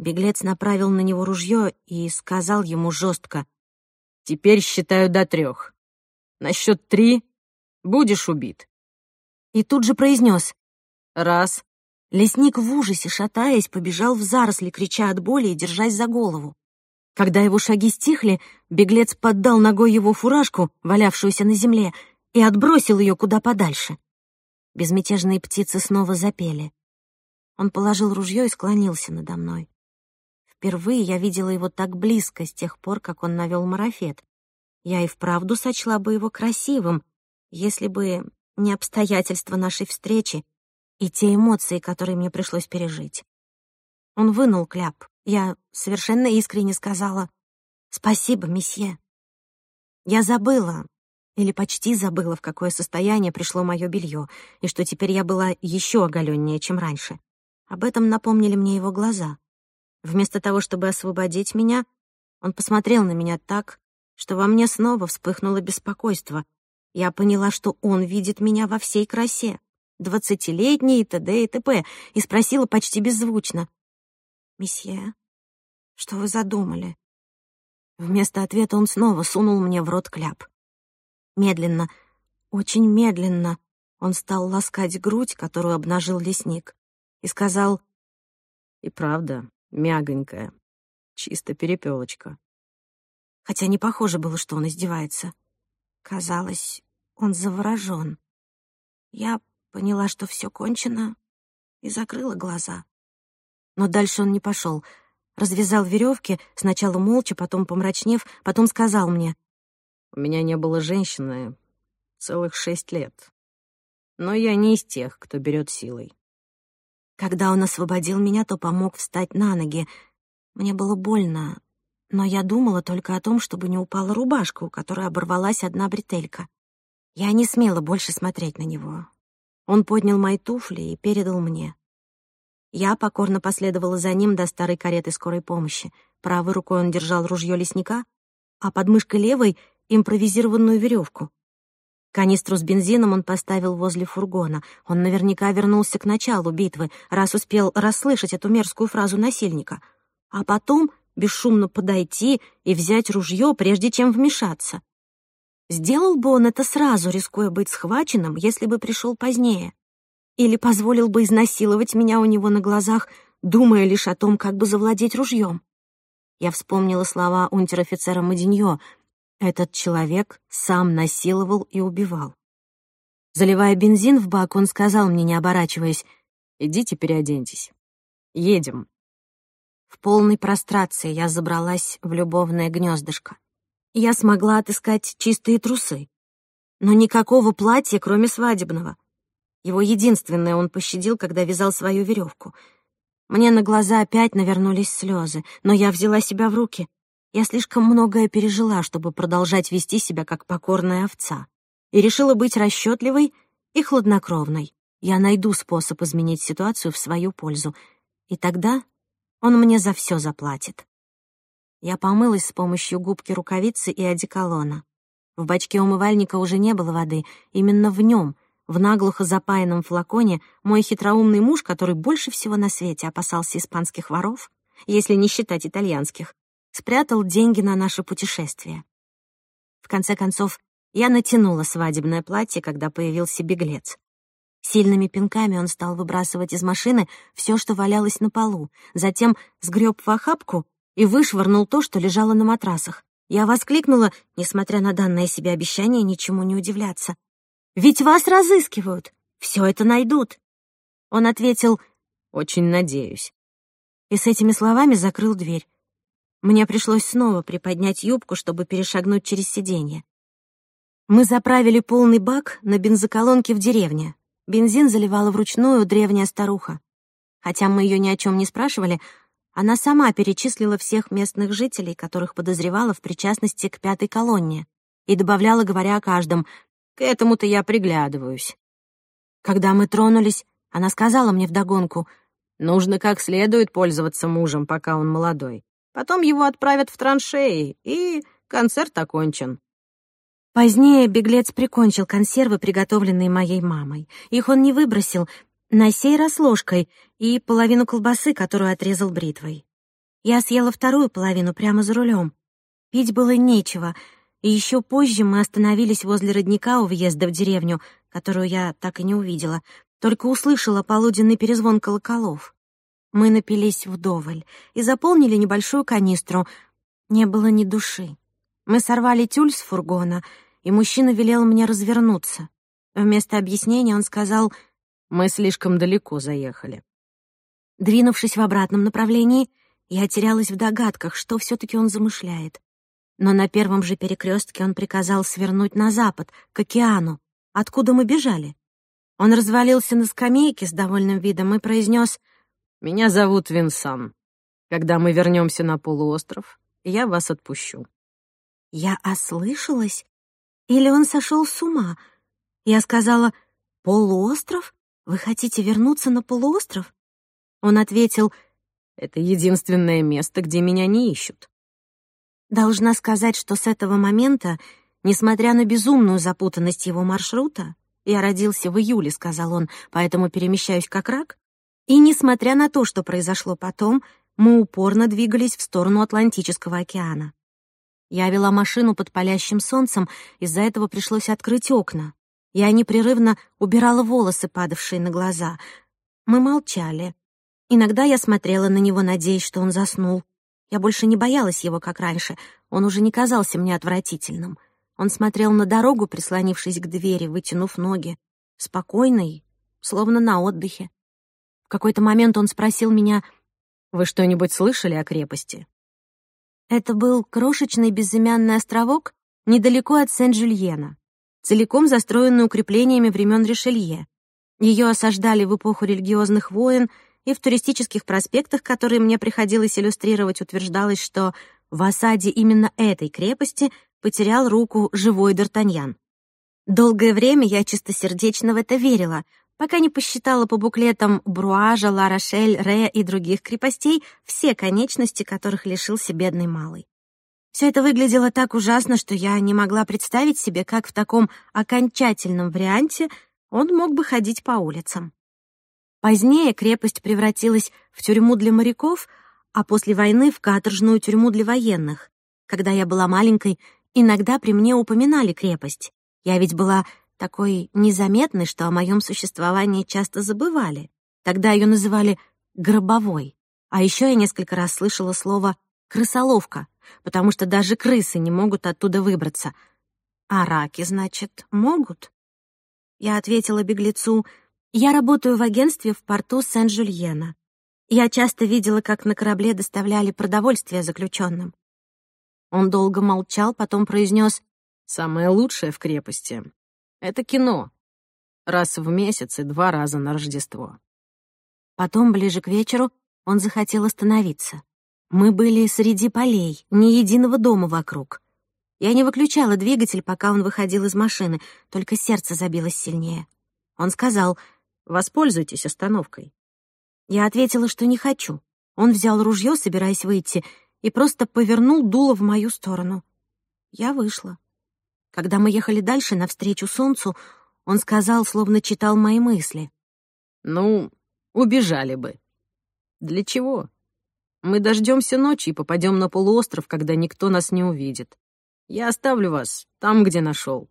Беглец направил на него ружье и сказал ему жестко: «Теперь считаю до 3. На счет 3 будешь убит». И тут же произнес: «1». Лесник в ужасе, шатаясь, побежал в заросли, крича от боли и держась за голову. Когда его шаги стихли, беглец поддал ногой его фуражку, валявшуюся на земле, и отбросил ее куда подальше. Безмятежные птицы снова запели. Он положил ружье и склонился надо мной. Впервые я видела его так близко с тех пор, как он навел марафет. Я и вправду сочла бы его красивым, если бы не обстоятельства нашей встречи и те эмоции, которые мне пришлось пережить. Он вынул кляп. Я совершенно искренне сказала: «Спасибо, месье». Я забыла, или почти забыла, в какое состояние пришло мое белье, и что теперь я была еще оголеннее, чем раньше. Об этом напомнили мне его глаза. Вместо того, чтобы освободить меня, он посмотрел на меня так, что во мне снова вспыхнуло беспокойство. Я поняла, что он видит меня во всей красе, 20-летний и т.д. и т.п., и спросила почти беззвучно: «Месье, что вы задумали?» Вместо ответа он снова сунул мне в рот кляп. Медленно, очень медленно он стал ласкать грудь, которую обнажил лесник, и сказал: «И правда, мягонькая, чисто перепелочка». Хотя не похоже было, что он издевается. Казалось, он заворожён. Я поняла, что все кончено, и закрыла глаза. Но дальше он не пошел. Развязал веревки, сначала молча, потом помрачнев, потом сказал мне: «У меня не было женщины целых 6 лет. Но я не из тех, кто берет силой». Когда он освободил меня, то помог встать на ноги. Мне было больно, но я думала только о том, чтобы не упала рубашка, у которой оборвалась одна бретелька. Я не смела больше смотреть на него. Он поднял мои туфли и передал мне. Я покорно последовала за ним до старой кареты скорой помощи. Правой рукой он держал ружье лесника, а под мышкой левой — импровизированную веревку. Канистру с бензином он поставил возле фургона. Он наверняка вернулся к началу битвы, раз успел расслышать эту мерзкую фразу насильника. А потом бесшумно подойти и взять ружье, прежде чем вмешаться. Сделал бы он это сразу, рискуя быть схваченным, если бы пришел позднее? Или позволил бы изнасиловать меня у него на глазах, думая лишь о том, как бы завладеть ружьем? Я вспомнила слова унтер-офицера Мадиньо: «Этот человек сам насиловал и убивал». Заливая бензин в бак, он сказал мне, не оборачиваясь: «Идите переоденьтесь. Едем». В полной прострации я забралась в любовное гнездышко. Я смогла отыскать чистые трусы, но никакого платья, кроме свадебного. Его единственное он пощадил, когда вязал свою веревку. Мне на глаза опять навернулись слезы, но я взяла себя в руки. Я слишком многое пережила, чтобы продолжать вести себя как покорная овца, и решила быть расчетливой и хладнокровной. Я найду способ изменить ситуацию в свою пользу, и тогда он мне за все заплатит. Я помылась с помощью губки-рукавицы и одеколона. В бачке умывальника уже не было воды. Именно в нем, в наглухо запаянном флаконе, мой хитроумный муж, который больше всего на свете опасался испанских воров, если не считать итальянских, спрятал деньги на наше путешествие. В конце концов, я натянула свадебное платье, когда появился беглец. Сильными пинками он стал выбрасывать из машины все, что валялось на полу, затем сгреб в охапку и вышвырнул то, что лежало на матрасах. Я воскликнула, несмотря на данное себе обещание, ничему не удивляться: «Ведь вас разыскивают, все это найдут». Он ответил: «Очень надеюсь». И с этими словами закрыл дверь. Мне пришлось снова приподнять юбку, чтобы перешагнуть через сиденье. Мы заправили полный бак на бензоколонке в деревне. Бензин заливала вручную древняя старуха. Хотя мы ее ни о чем не спрашивали, она сама перечислила всех местных жителей, которых подозревала в причастности к пятой колонне, и добавляла, говоря о каждом: «К этому-то я приглядываюсь». Когда мы тронулись, она сказала мне вдогонку: «Нужно как следует пользоваться мужем, пока он молодой. Потом его отправят в траншеи, и концерт окончен». Позднее беглец прикончил консервы, приготовленные моей мамой. Их он не выбросил, на сей раз ложкой, и половину колбасы, которую отрезал бритвой. Я съела вторую половину прямо за рулем. Пить было нечего, и еще позже мы остановились возле родника у въезда в деревню, которую я так и не увидела, только услышала полуденный перезвон колоколов. Мы напились вдоволь и заполнили небольшую канистру. Не было ни души. Мы сорвали тюль с фургона, и мужчина велел мне развернуться. Вместо объяснения он сказал: «Мы слишком далеко заехали». Двинувшись в обратном направлении, я терялась в догадках, что все-таки он замышляет. Но на первом же перекрестке он приказал свернуть на запад, к океану, откуда мы бежали. Он развалился на скамейке с довольным видом и произнес: «Меня зовут Винсан. Когда мы вернемся на полуостров, я вас отпущу». Я ослышалась? Или он сошел с ума? Я сказала: «Полуостров? Вы хотите вернуться на полуостров?» Он ответил: «Это единственное место, где меня не ищут». Должна сказать, что с этого момента, несмотря на безумную запутанность его маршрута, «Я родился в июле», — сказал он, «поэтому перемещаюсь как рак», и несмотря на то, что произошло потом, мы упорно двигались в сторону Атлантического океана. Я вела машину под палящим солнцем, из-за этого пришлось открыть окна. Я непрерывно убирала волосы, падавшие на глаза. Мы молчали. Иногда я смотрела на него, надеясь, что он заснул. Я больше не боялась его, как раньше. Он уже не казался мне отвратительным. Он смотрел на дорогу, прислонившись к двери, вытянув ноги. Спокойный, словно на отдыхе. В какой-то момент он спросил меня: «Вы что-нибудь слышали о крепости?» Это был крошечный безымянный островок недалеко от Сен-Жюльена, целиком застроенный укреплениями времен Ришелье. Ее осаждали в эпоху религиозных войн, и в туристических проспектах, которые мне приходилось иллюстрировать, утверждалось, что в осаде именно этой крепости потерял руку живой Д'Артаньян. Долгое время я чистосердечно в это верила, пока не посчитала по буклетам Бруажа, Ла-Рошель, Ре и других крепостей все конечности, которых лишился бедный малый. Все это выглядело так ужасно, что я не могла представить себе, как в таком окончательном варианте он мог бы ходить по улицам. Позднее крепость превратилась в тюрьму для моряков, а после войны — в каторжную тюрьму для военных. Когда я была маленькой, иногда при мне упоминали крепость. Я ведь была такой незаметной, что о моем существовании часто забывали. Тогда ее называли «гробовой». А еще я несколько раз слышала слово «крысоловка», потому что даже крысы не могут оттуда выбраться. А раки, значит, могут? Я ответила беглецу: «Я работаю в агентстве в порту Сен-Жюльена. Я часто видела, как на корабле доставляли продовольствие заключенным». Он долго молчал, потом произнес: «Самое лучшее в крепости — это кино. Раз в месяц и 2 раза на Рождество». Потом, ближе к вечеру, он захотел остановиться. Мы были среди полей, ни единого дома вокруг. Я не выключала двигатель, пока он выходил из машины, только сердце забилось сильнее. Он сказал: «Воспользуйтесь остановкой». Я ответила, что не хочу. Он взял ружье, собираясь выйти, и просто повернул дуло в мою сторону. Я вышла. Когда мы ехали дальше, навстречу солнцу, он сказал, словно читал мои мысли: «Ну, убежали бы. Для чего? Мы дождемся ночи и попадем на полуостров, когда никто нас не увидит. Я оставлю вас там, где нашел».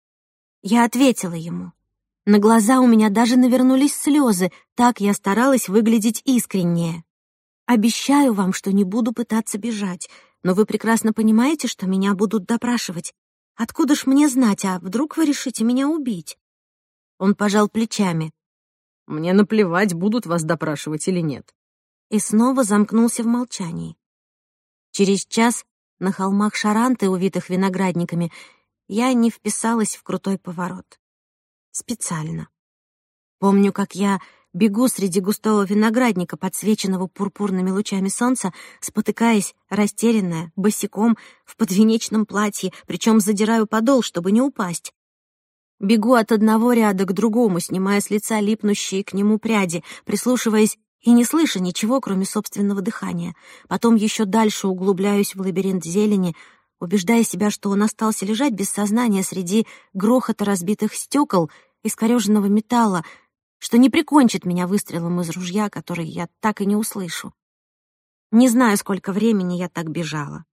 Я ответила ему. На глаза у меня даже навернулись слезы, так я старалась выглядеть искреннее. «Обещаю вам, что не буду пытаться бежать, но вы прекрасно понимаете, что меня будут допрашивать. Откуда ж мне знать, а вдруг вы решите меня убить?» Он пожал плечами. «Мне наплевать, будут вас допрашивать или нет». И снова замкнулся в молчании. Через час на холмах Шаранты, увитых виноградниками, я не вписалась в крутой поворот. Специально. Помню, как я бегу среди густого виноградника, подсвеченного пурпурными лучами солнца, спотыкаясь, растерянная, босиком, в подвенечном платье, причем задираю подол, чтобы не упасть. Бегу от одного ряда к другому, снимая с лица липнущие к нему пряди, прислушиваясь и не слыша ничего, кроме собственного дыхания. Потом еще дальше углубляюсь в лабиринт зелени, убеждая себя, что он остался лежать без сознания среди грохота разбитых стекол, искореженного металла, что не прикончит меня выстрелом из ружья, который я так и не услышу. Не знаю, сколько времени я так бежала.